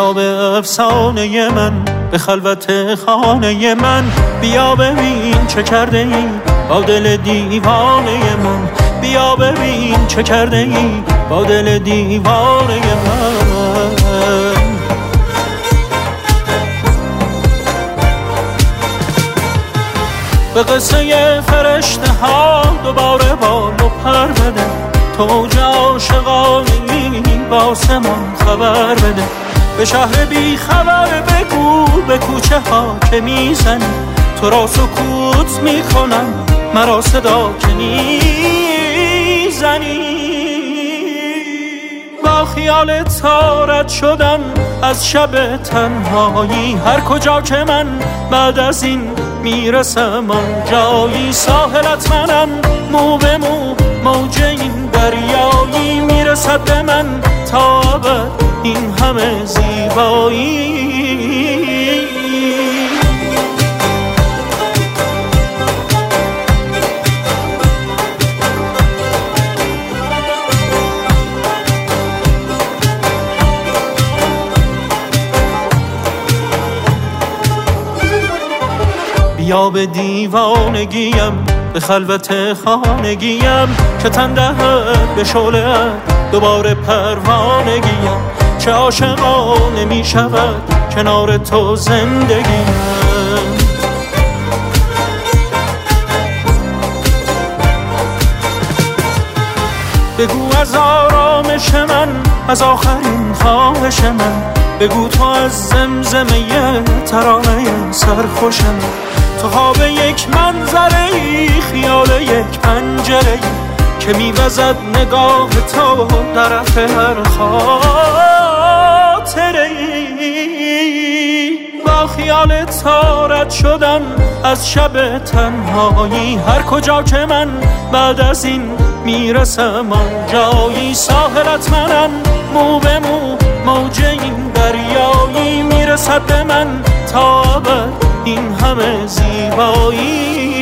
بیا به افسانه من، به خلوت خانه من، بیا ببین چه کرده ای با دل دیوانه من، بیا ببین چه کرده ای با دل دیوانه من. به قصه فرشته ها دوباره بال و پر بده، تو اوج عاشقانی با آسمان خبر بده، به شهر بی خبر بگو به کوچه ها که میزنی، تو را سکوت میکنم مرا صدا که میزنی. با خیال تارت شدم از شب تنهایی، هر کجا که من بعد از این میرسم آن جایی، ساحلت منم مو به مو، موج این دریایی، میرسد به من تا ابد این همه زیبایی. بیا به دیوانگیم، به خلوت خانگیم، که تن دهد به شعله‌ات دوباره پروانگیم، چه عاشقانه می شود کنار تو زندگیم. بگو از آرامش من، از آخرین خواهش من، بگو تو از زمزمه ترانه سرخوش من، تو خواب یک منظره‌ای، خیال یک پنجره‌ای که میوزد نگاه تو در رفت هر خاطره‌ای. با خیال تارت شدم از شب تنهایی، هر کجا که من بعد از این میرسم آن جایی، ساحلت منم مو به مو، موج این دریایی، میرسد به من تا ابد این همه زیبایی.